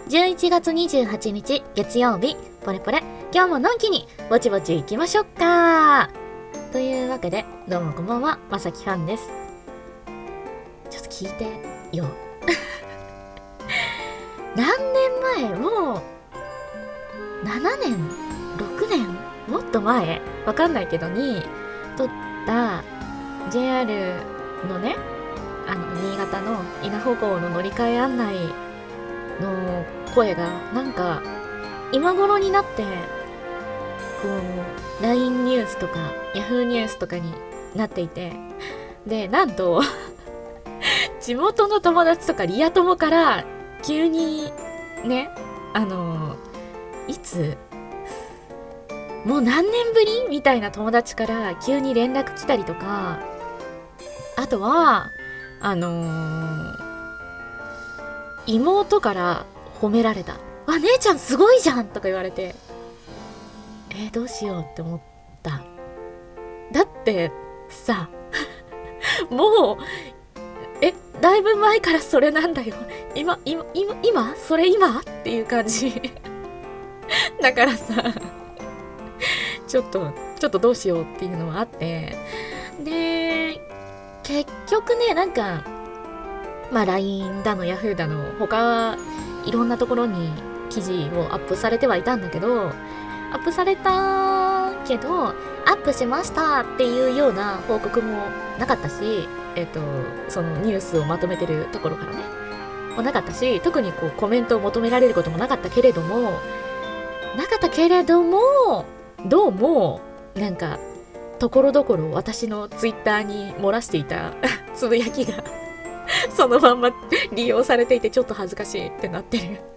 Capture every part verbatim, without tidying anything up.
じゅういちがつにじゅうはちにち月曜日、ポレポレ今日ものんきにぼちぼち行きましょうか。というわけで、どうもこんばんは、まさきファンです。ちょっと聞いてよ何年前、もうななねんろくねんもっと前わかんないけどに撮った ジェイアール のね、あの新潟の稲穂港の乗り換え案内の声がなんか今頃になってこう ライン ニュースとか ヤフー ニュースとかになっていて、でなんと地元の友達とかリア友から急にね、あのいつもう何年ぶりみたいな友達から急に連絡来たりとか、あとはあのー、妹から褒められた。あ、姉ちゃんすごいじゃんとか言われて、えー、どうしようって思った。だってさもうえだいぶ前からそれなんだよ。今今今今それ今っていう感じだからさちょっとちょっとどうしようっていうのはあって、で結局ね、なんかまあ ライン だの ヤフー だの他いろんなところに記事をアップされてはいたんだけど、アップされたけどアップしましたっていうような報告もなかったし、えっとそのニュースをまとめてるところからねもなかったし、特にこうコメントを求められることもなかったけれどもなかったけれどもどうもなんかところどころ私のツイッターに漏らしていたつぶやきがそのまんま利用されていて、ちょっと恥ずかしいってなってる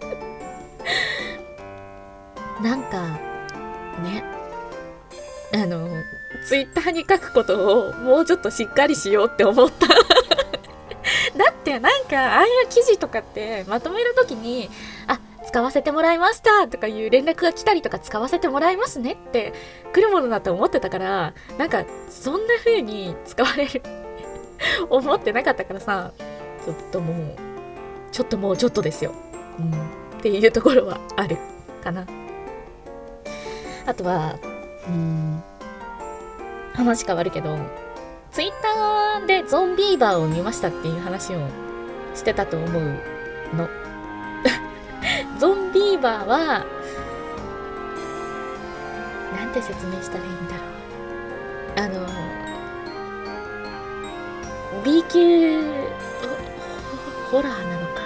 なんかね、あのツイッターに書くことをもうちょっとしっかりしようって思っただってなんかああいう記事とかってまとめるときに、あ、使わせてもらいましたとかいう連絡が来たりとか、使わせてもらいますねって来るものだと思ってたから、なんかそんな風に使われる思ってなかったからさ、ちょっともうちょっともうちょっとですよ、うん、っていうところはあるかな。あとはうーん話変わるけど、ツイッターでゾンビーバーを見ましたっていう話をしてたと思うのゾンビーバーはなんて説明したらいいんだろう、あの B 級ホラーなのか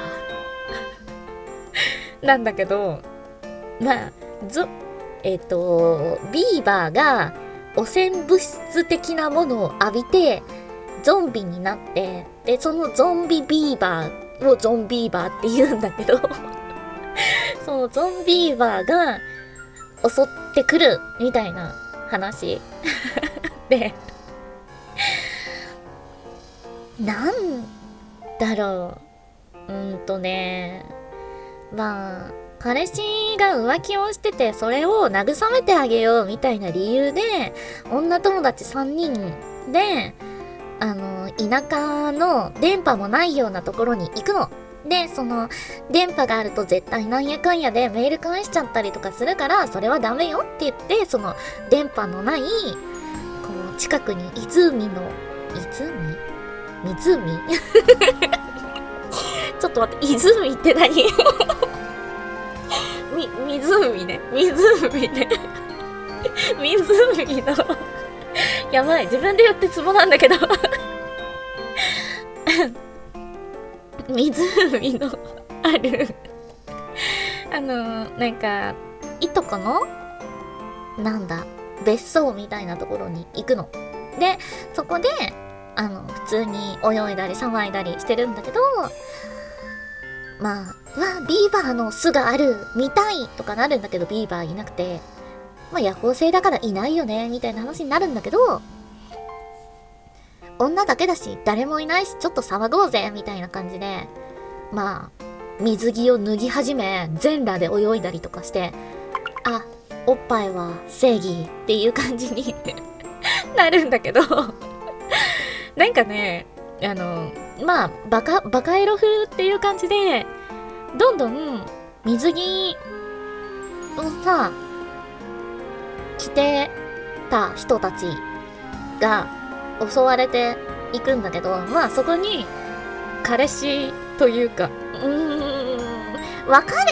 なんだけど、まあゾえっとビーバーが汚染物質的なものを浴びてゾンビになって、でそのゾンビビーバーをゾンビーバーって言うんだけどそのゾンビーバーが襲ってくるみたいな話で、なんだろう、うんとね、まあ彼氏が浮気をしててそれを慰めてあげようみたいな理由で女友達さんにんであの田舎の電波もないようなところに行くので、その電波があると絶対なんやかんやでメール返しちゃったりとかするから、それはダメよって言って、その電波のないこう近くに湖の湖湖ちょっと待って、湖って何み、湖ね。湖ね。湖のやばい、自分で言ってツボなんだけど湖のあるあのなんかいとこのなんだ別荘みたいなところに行くので、そこであの普通に泳いだり騒いだりしてるんだけど、まあわビーバーの巣がある見たいとかなるんだけど、ビーバーいなくて、まあ夜行性だからいないよねみたいな話になるんだけど、女だけだし誰もいないしちょっと騒ごうぜみたいな感じで、まあ水着を脱ぎ始め全裸で泳いだりとかして、あ、おっぱいは正義っていう感じになるんだけどなんかね、あのまあバカバカエロ風っていう感じでどんどん水着をさ着てた人たちが襲われていくんだけど、まあそこに彼氏というか、うーん、わかる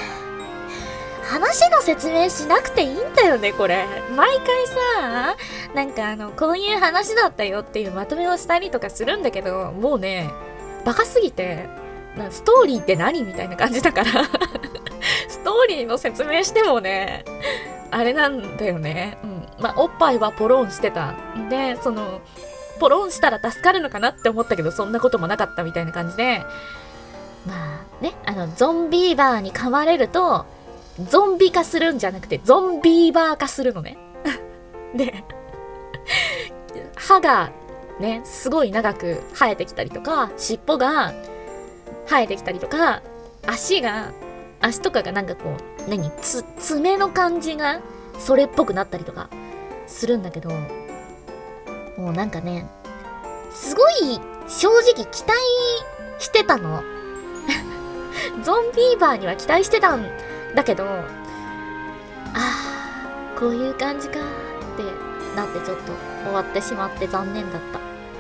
話の説明しなくていいんだよね、これ。毎回さ、なんかあの、こういう話だったよっていうまとめをしたりとかするんだけど、もうね、バカすぎて、ストーリーって何みたいな感じだからストーリーの説明してもね、あれなんだよね。うん。まあ、おっぱいはポロンしてた。で、その、ポロンしたら助かるのかなって思ったけど、そんなこともなかったみたいな感じで、まあね、あの、ゾンビーバーに噛まれると、ゾンビ化するんじゃなくて、ゾンビーバー化するのね。で、歯がね、すごい長く生えてきたりとか、尻尾が生えてきたりとか、足が、足とかがなんかこう、何、つ、爪の感じがそれっぽくなったりとかするんだけど、もうなんかね、すごい正直期待してたの。ゾンビーバーには期待してたんだけど、ああ、こういう感じかってなってちょっと終わってしまって残念だった。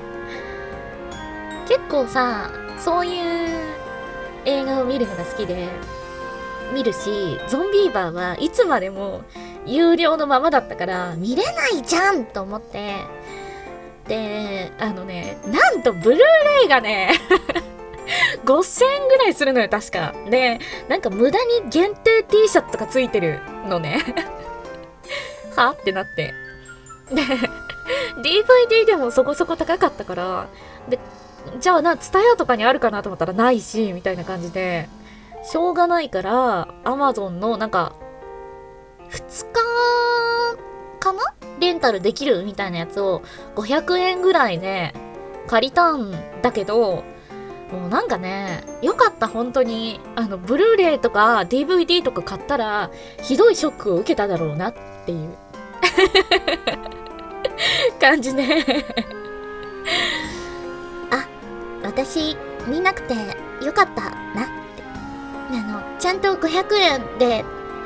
結構さ、そういう映画を見るのが好きで見るし、ゾンビーバーはいつまでも有料のままだったから見れないじゃんと思って、で、あのね、なんとブルーレイがねごせんえんぐらいするのよ、確か。で、なんか無駄に限定 T シャツとかついてるのねはってなって。で、ディーブイディー でもそこそこ高かったから、で、じゃあな、ツタヤとかにあるかなと思ったらないし、みたいな感じで、しょうがないから、Amazon のなんか、ふつかかなレンタルできるみたいなやつをごひゃくえんぐらいね、借りたんだけど、もうなんかね、よかった、本当に。あの、ブルーレイとか ディーブイディー とか買ったら、ひどいショックを受けただろうなっていう感じねあ、私、見なくてよかったなって。あの、ちゃんとごひゃくえんで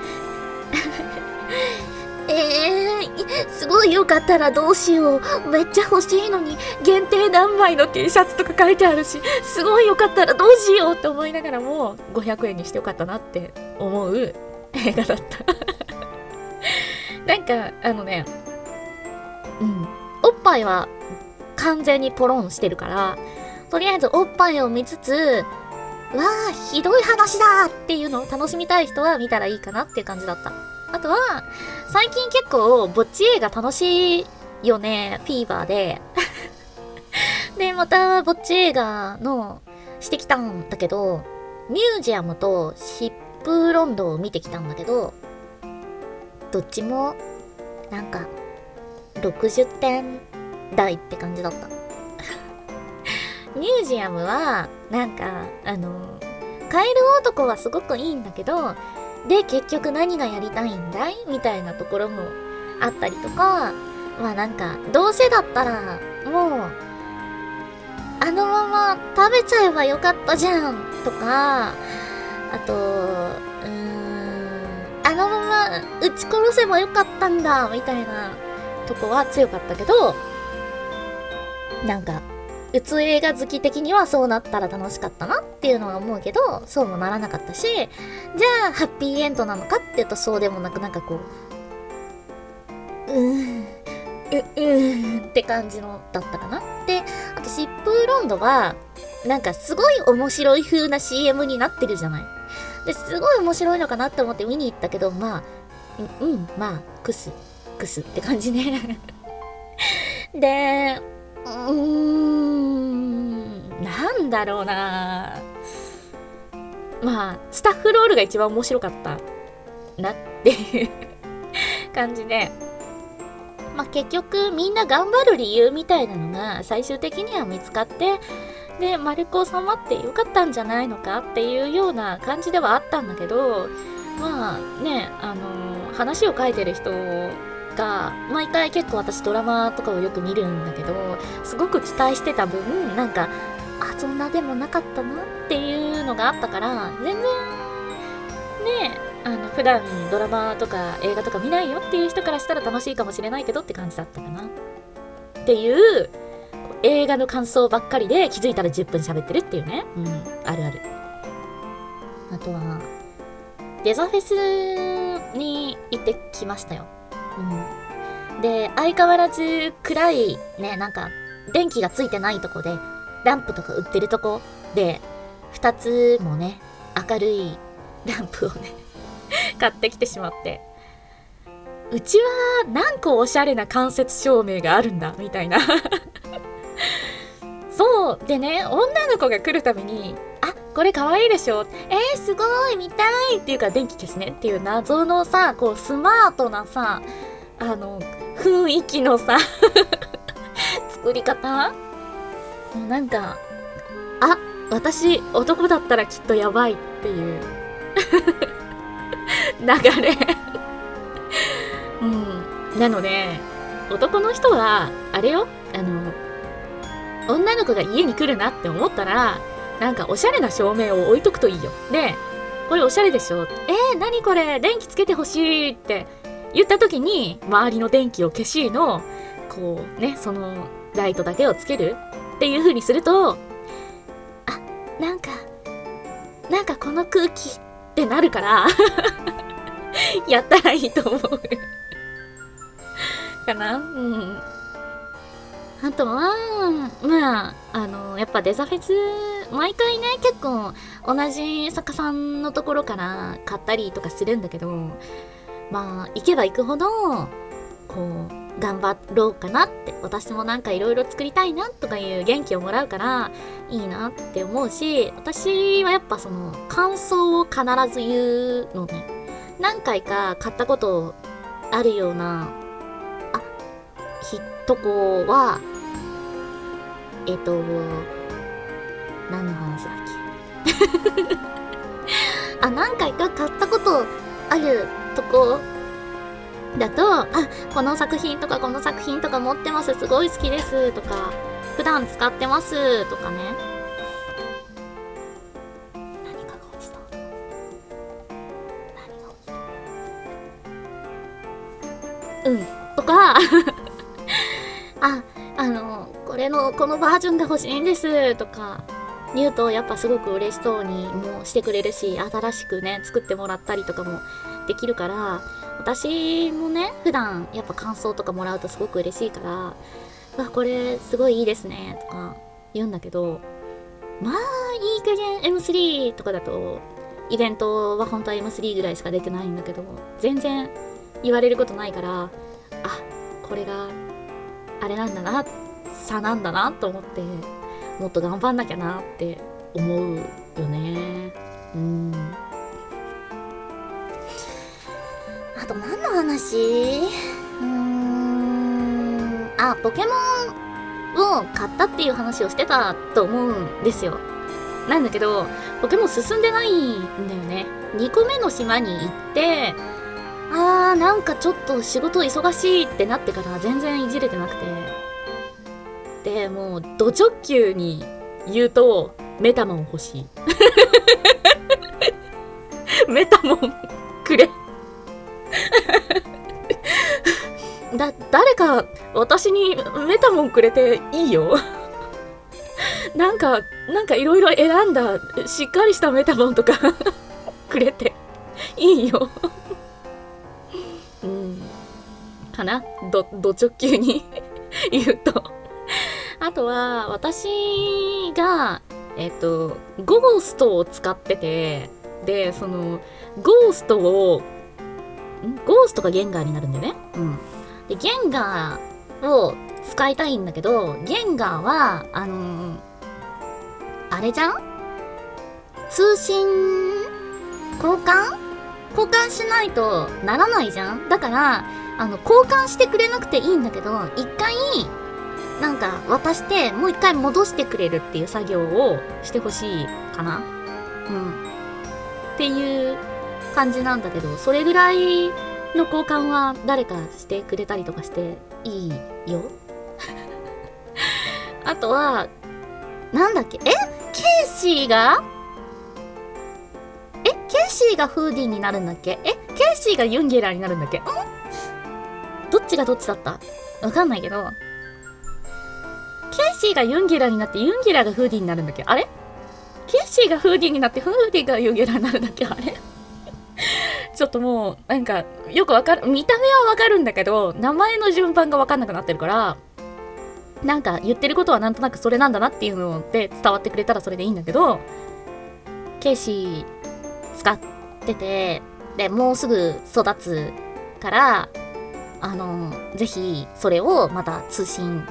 えー、すごいよかったらどうしよう。めっちゃ欲しいのに限定何枚の T シャツとか書いてあるし、すごいよかったらどうしようって思いながらもごひゃくえんにしてよかったなって思う映画だったなんかあのね、うんおっぱいは完全にポロンしてるから、とりあえずおっぱいを見つつ、わあひどい話だっていうのを楽しみたい人は見たらいいかなっていう感じだった。あとは最近結構ぼっち映画楽しいよね、フィーバーででまたぼっち映画のしてきたんだけど、ミュージアムとシップロンドを見てきたんだけど、どっちもなんかろくじゅってん台って感じだったミュージアムはなんかあのカエル男はすごくいいんだけど、で結局何がやりたいんだいみたいなところもあったりとか、まあなんかどうせだったらもうあのまま食べちゃえばよかったじゃんとか、あとうーんあのまま撃ち殺せばよかったんだみたいなとこは強かったけど、なんかうつ映画好き的にはそうなったら楽しかったなっていうのは思うけど、そうもならなかったし、じゃあハッピーエンドなのかっていうとそうでもなく、なんかこううーんううーんって感じのだったかな。で、あとシップーロンドはなんかすごい面白い風な シーエム になってるじゃない。ですごい面白いのかなって思って見に行ったけど、まあううんまあクスクスって感じねでうーんなんだろうな、まあスタッフロールが一番面白かったなっていう感じで、まあ結局みんな頑張る理由みたいなのが最終的には見つかって、で丸く収まってよかったんじゃないのかっていうような感じではあったんだけど、まあね、あのー、話を書いてる人が毎回結構私ドラマとかをよく見るんだけど、すごく期待してた分なんかあそんなでもなかったなっていうのがあったから、全然あの普段ドラマとか映画とか見ないよっていう人からしたら楽しいかもしれないけどって感じだったかなっていう映画の感想ばっかりで気づいたらじゅっぷん喋ってるっていうね。うん、あるある。あとはデザフェスに行ってきましたよ。うん、で相変わらず暗いね、なんか電気がついてないとこでランプとか売ってるとこでふたつもね明るいランプをね買ってきてしまって、うちは何個おしゃれな間接照明があるんだみたいなそうでね、女の子が来るたびにあこれかわいいでしょ、えー、すごい見たいっていうから電気消すねっていう謎のさ、こうスマートなさ、あの雰囲気のさ作り方、なんかあ私男だったらきっとやばいっていう流れうん、なので男の人はあれよ、あの女の子が家に来るなって思ったらなんかおしゃれな照明を置いとくといいよ。でこれおしゃれでしょ、えー、何これ電気つけてほしいって言った時に周りの電気を消しのこうね、そのライトだけをつけるっていう風にすると、あなんかなんかこの空気ってなるからやったらいいと思うかな。うん。あとはまああのやっぱデザフェス毎回ね結構同じ作家さんのところから買ったりとかするんだけど、まあ行けば行くほどこう頑張ろうかなって、私もなんかいろいろ作りたいなとかいう元気をもらうからいいなって思うし、私はやっぱその感想を必ず言うのね。何回か買ったことあるようなあひとこはえっと何の話だっけあ何回か買ったことあるとこだと、あこの作品とかこの作品とか持ってます、すごい好きですとか普段使ってますとかね、何かが落ちた何が落ちたうんとかああのこれのこのバージョンが欲しいんですとか言うとやっぱすごく嬉しそうにもしてくれるし、新しくね作ってもらったりとかもできるから、私もね普段やっぱ感想とかもらうとすごく嬉しいから、わこれすごいいいですねとか言うんだけど、まあいい加減 エムスリー とかだとイベントは本当は エムスリー ぐらいしか出てないんだけど全然言われることないから、あこれがあれなんだな差なんだなと思ってもっと頑張んなきゃなって思うよね。うんあと何の話？うーんあポケモンを買ったっていう話をしてたと思うんですよ。なんだけどポケモン進んでないんだよね。にこめの島に行ってあーなんかちょっと仕事忙しいってなってから全然いじれてなくて、でもうド直球に言うとメタモン欲しいメタモンくれだ誰か私にメタモンくれていいよなんかなんかいろいろ選んだしっかりしたメタモンとかくれていいようんかな、どど直球に言うとあとは私がえっとゴーストを使ってて、でそのゴーストをんゴーストがゲンガーになるんだよね。うんでゲンガーを使いたいんだけど、ゲンガーはあのー、あれじゃん、通信交換交換しないとならないじゃん。だからあの交換してくれなくていいんだけど、一回なんか渡してもう一回戻してくれるっていう作業をしてほしいかな。うんっていう感じなんだけど、それぐらいの交換は誰かしてくれたりとかしていいよあとはなんだっけ、えケイシーがえケイシーがフーディーになるんだっけ？えケイシーがユンゲラーになるんだっけ？んどっちがどっちだった？わかんないけど、ケイシーがユンゲラーになってユンゲラーがフーディーになるんだっけ？あれケイシーがフーディーになってフーディーがユンゲラーになるんだっけ？あれちょっともうなんかよくわかる、見た目はわかるんだけど名前の順番がわかんなくなってるから、なんか言ってることはなんとなくそれなんだなっていうので伝わってくれたらそれでいいんだけど、ケイシー使ってて、でもうすぐ育つからあのぜひそれをまた通信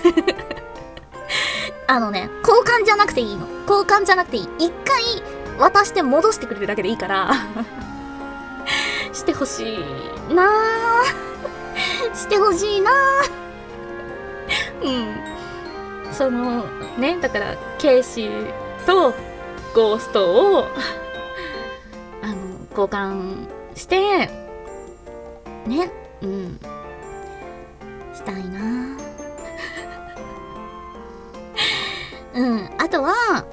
あのね交換じゃなくていいの、交換じゃなくていい、一回渡して戻してくれるだけでいいからしてほしいなーしてほしいなーうんそのね、だからケイシーとゴーストをあの交換してね、うんしたいなうんあとは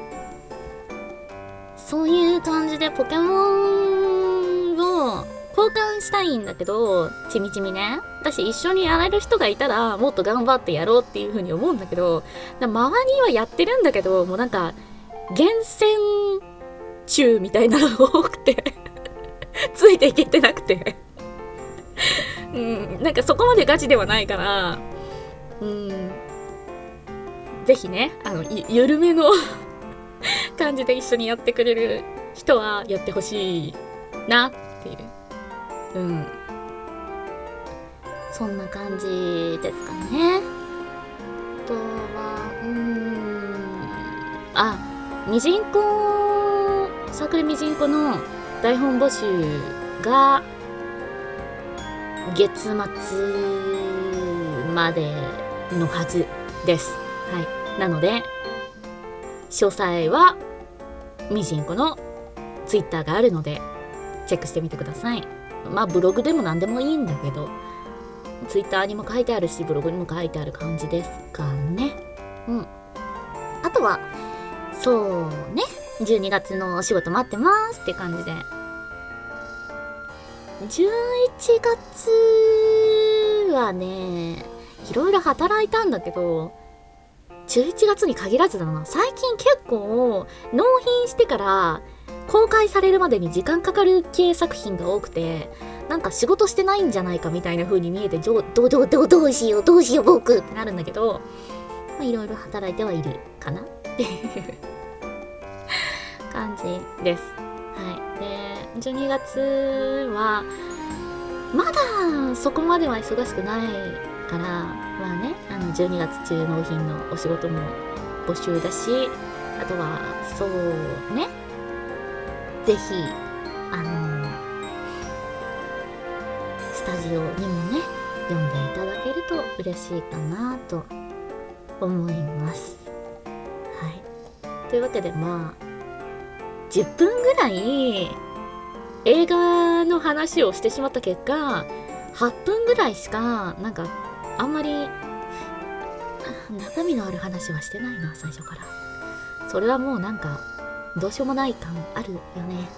そういう感じでポケモンを交換したいんだけど、ちみちみね、私一緒にやれる人がいたらもっと頑張ってやろうっていう風に思うんだけど、周りはやってるんだけどもうなんか厳選中みたいなのが多くてついていけてなくてうん、なんかそこまでガチではないからうんぜひねあの緩めの感じで一緒にやってくれる人はやってほしいなっていう、うんそんな感じですかね。あとはうーんあミジンコサークルミジンコの台本募集が月末までのはずです。はい、なので詳細はミジンコのツイッターがあるのでチェックしてみてください。まあブログでも何でもいいんだけど、ツイッターにも書いてあるしブログにも書いてある感じですかね。うんあとはそうねじゅうにがつのお仕事待ってますって感じで、じゅういちがつはねいろいろ働いたんだけど、じゅういちがつに限らずだな、最近結構納品してから公開されるまでに時間かかる系作品が多くて、なんか仕事してないんじゃないかみたいな風に見えて、どうどうどうどうどうしようどうしよう僕ってなるんだけど、まあいろいろ働いてはいるかなっていう感じです。はいでじゅうにがつはまだそこまでは忙しくないからまあね、あのじゅうにがつ中納品のお仕事も募集だし、あとはそうねぜひあのスタジオにもね読んでいただけると嬉しいかなと思います。はいというわけでまあじゅっぷんぐらい映画の話をしてしまった結果はっぷんぐらいしかなんかあんまり中身のある話はしてないな最初から。それはもうなんかどうしようもない感あるよね。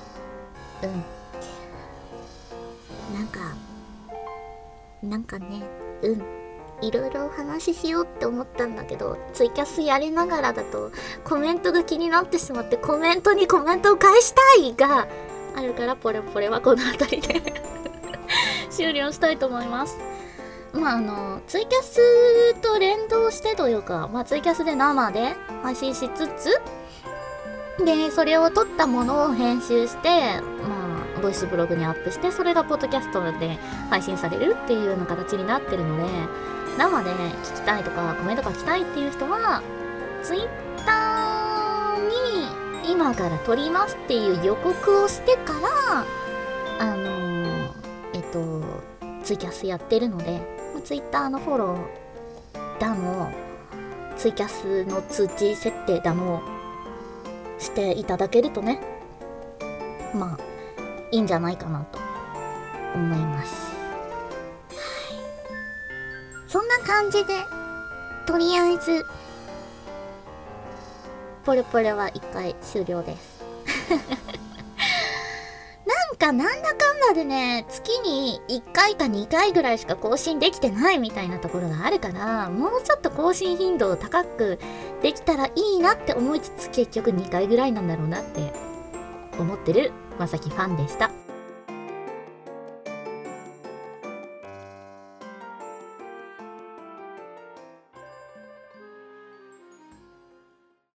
うんなんかなんかねうんいろいろお話ししようって思ったんだけど、ツイキャスやりながらだとコメントが気になってしまって、コメントにコメントを返したいがあるから、ポレポレはこの辺りで終了したいと思います。まああのツイキャスと連動してというか、まあ、ツイキャスで生で配信しつつでそれを撮ったものを編集して、まあボイスブログにアップして、それがポッドキャストで配信されるっていうような形になってるので、生で聞きたいとかコメント書きたいっていう人はツイッターに今から撮りますっていう予告をしてからあのー、えっとツイキャスやってるので、ツイッターのフォローだのツイキャスの通知設定だのしていただけるとね、まあいいんじゃないかなと思います。そんな感じでとりあえずポレポレは一回終了ですかなんだかんだでね、月にいっかいかにかいぐらいしか更新できてないみたいなところがあるから、もうちょっと更新頻度を高くできたらいいなって思いつつ、結局にかいぐらいなんだろうなって思ってるまさきファンでした。